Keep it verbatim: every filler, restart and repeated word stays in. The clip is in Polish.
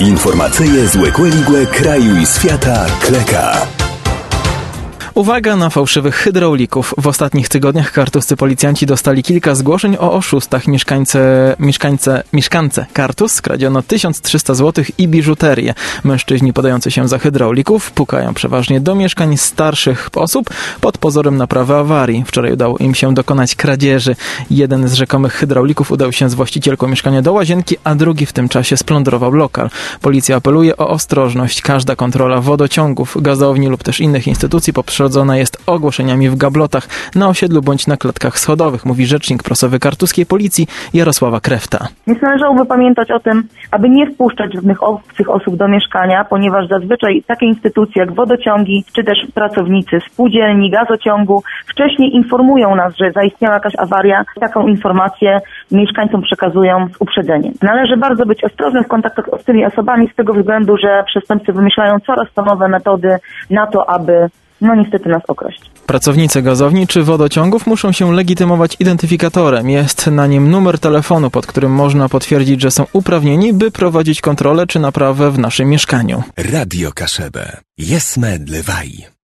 Informacyje z Łekłe kraju i świata Kleka. Uwaga na fałszywych hydraulików. W ostatnich tygodniach kartuscy policjanci dostali kilka zgłoszeń o oszustach. Mieszkańce, mieszkańce, mieszkance Kartus skradziono tysiąc trzysta złotych i biżuterię. Mężczyźni podający się za hydraulików pukają przeważnie do mieszkań starszych osób pod pozorem naprawy awarii. Wczoraj udało im się dokonać kradzieży. Jeden z rzekomych hydraulików udał się z właścicielką mieszkania do łazienki, a drugi w tym czasie splądrował lokal. Policja apeluje o ostrożność. Każda kontrola wodociągów, gazowni lub też innych instytucji poprzedzona jest ogłoszeniami w gablotach na osiedlu bądź na klatkach schodowych, mówi rzecznik prasowy kartuskiej policji Jarosława Krefta. Więc należałoby pamiętać o tym, aby nie wpuszczać żadnych obcych osób do mieszkania, ponieważ zazwyczaj takie instytucje jak wodociągi, czy też pracownicy spółdzielni, gazociągu wcześniej informują nas, że zaistniała jakaś awaria. Taką informację mieszkańcom przekazują z uprzedzeniem. Należy bardzo być ostrożnym w kontaktach z tymi osobami z tego względu, że przestępcy wymyślają coraz to nowe metody na to, aby no niestety nas okraść. Pracownicy gazowni czy wodociągów muszą się legitymować identyfikatorem. Jest na nim numer telefonu, pod którym można potwierdzić, że są uprawnieni, by prowadzić kontrolę czy naprawę w naszym mieszkaniu. Radio Kaszebę. Jesme Dlewaj.